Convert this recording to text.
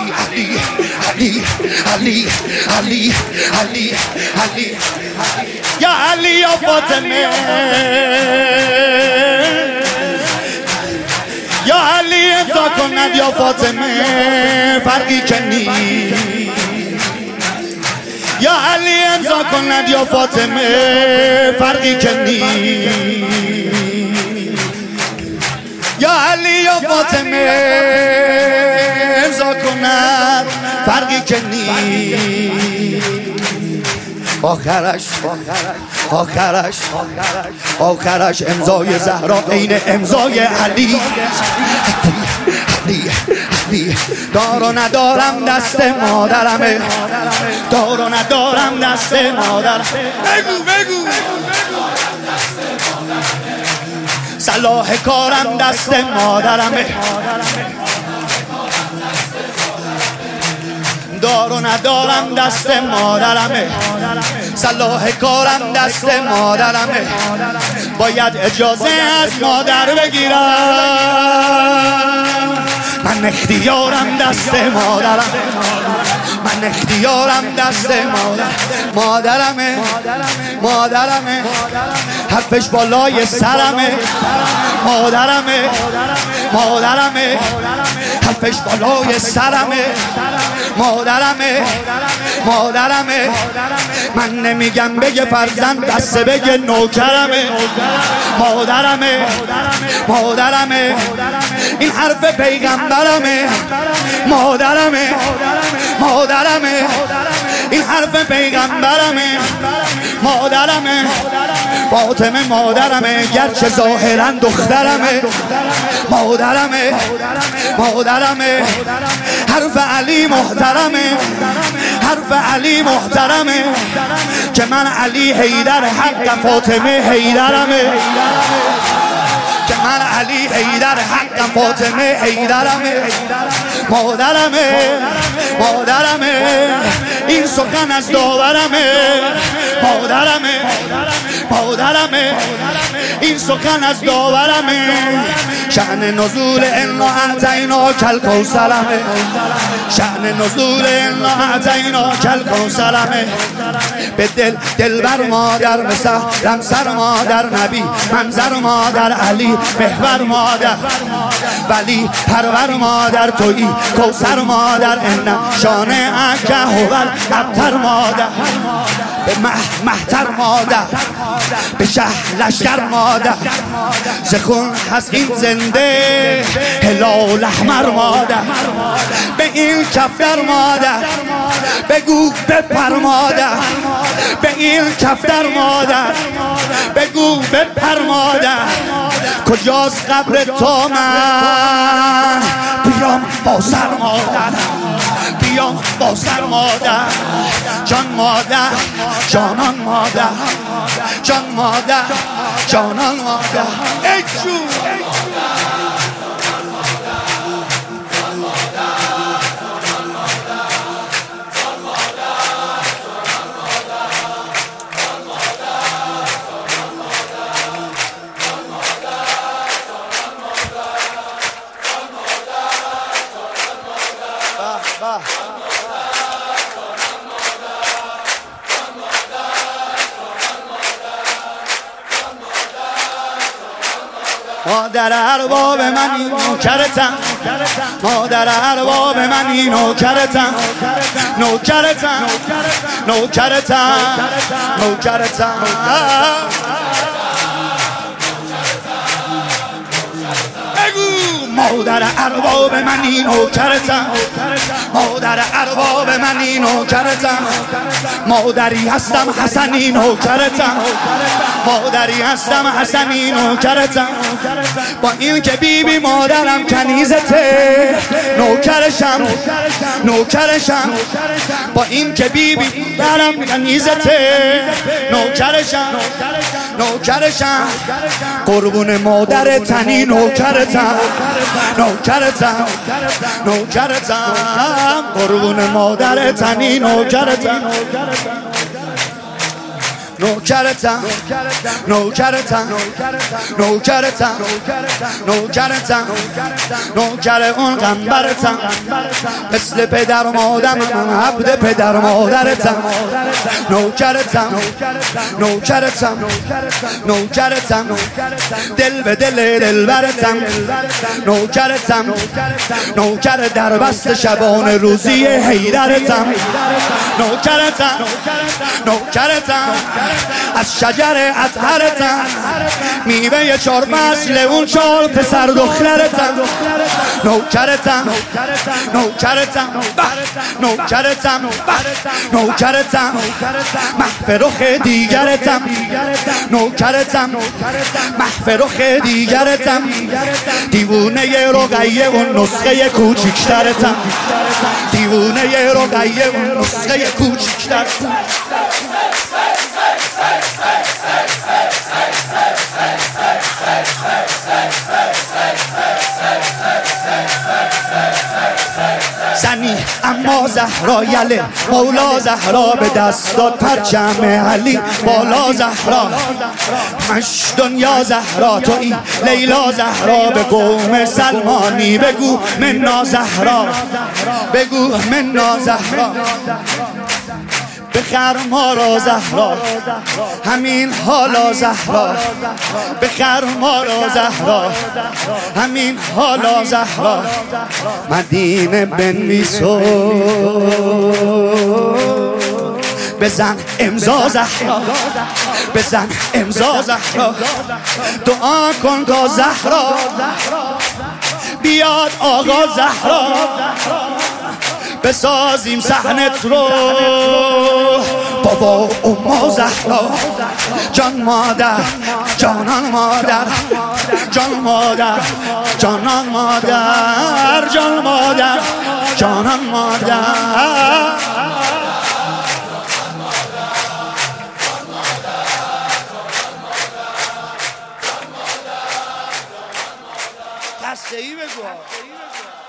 علی علی علی علی علی علی یا علی یا فاطمه یا علی امضا کند یا فاطمه فرقی که نیست یا علی امضا کند یا فاطمه فرقی که نیست یا علی یا فاطمه امضا کند فرقی که نیست آخرش امضای زهرا عین امضای علی علی دار و ندارم دست مادرمه دار و ندارم دست مادرم بگو صلاح کارم دست مادرمه دار و ندارم دست مادرمه صلاح کارم دست مادرمه باید اجازه از مادر بگیرم من اختیارم دست مادرم من اختیارم دست مادرمه حرفش بالای سرمه مادرمه حرفش بالای سرمه مادرمه من نمیگم بگه فرزند بسه بگه نوکرمه مادرمه این حرف پیغمبرمه مادرمه این حرف پیغمبرمه مادرمه فاطمه مادرمه گرچه ظاهرا دخترمه مادرمه حرف علی محترمه که من علی حیدر حق فاطمه حیدرمه که من علی حیدر حق فاطمه حیدرمه مادرمه این سخن از داورمه مادرمه این سخن از داورمه شأن نزول انا اعطینا کل کوثرمه شأن نزول انا اعطینا کل کوثرمه به دلبر مادر مثل رمسر مادر نبی منظر مادر علی محور مادر ولی پرور مادر تویی کوثر مادر ان شانه اکه هول ابتر مادر به محتر مادر به شهلشگر مادر زخون هست این زنده هلال احمر مادر به این کفتر مادر بگو بپر مادر به این کفتر مادر بگو بپر مادر کجاست قبر تو من بیام با سر مادر بیام با سر مادر جان مادر جانان مادر جان مادر جانان مادر ای جون مادر ارباب منی نوکرتم مادر ارباب منی نوکرتم مادر ارباب منی نوکرتم مادر ارباب منی نوکرتم مادری هستم حسنی نوکرتم مادری هستم حسنی نوکرتم با این که بیبی مادرم کنیزته نوکرشم با این که بیبی مادرم کنیزته نوکرشم قربون مادر تنی نوکرتم قربون مادر تنی نوکرتم نوکرتم نوکرتم نوکرتم نوکرتم نوکر اون قنبرتم مثل پدر و مادرم عبد پدر و مادرتم نوکرتم نوکرتم نوکرتم دل به دل دلبرتم نوکرتم نوکر در بست شبان روزی حیدرتم نوکرتم نوکرتم از شجر اطهرتم میوه چار فصل اون چار پسر دخترتم نوکرتم نوکرتم نوکرتم نوکرتم محفرخ دیگرتم نوکرتم محفرخ دیگرتم دیوونه رقیه اون نسخه کوچیکترتم دیوونه رقیه اون نسخه کوچیکترتم زنی اما زهرا یله مولا زهرا به دست داد پرچم علی بالا زهرا مش دنیا زهرا تویی لیلا زهرا به قوم سلمانی بگو منا زهرا بگو منا زهرا بخر ما را زهرا همین حالا زهرا بخر ما را زهرا همین حالا زهرا مدینه بنویسو بزن امضا زهرا بزن امضا زهرا دعا کن تا زهرا بیاد آقا زهرا بسازیم صحنت رو بابا اما زهرا جان مادر جانان مادر جان مادر جانان مادر جان مادر جانان مادر قصه ای بگو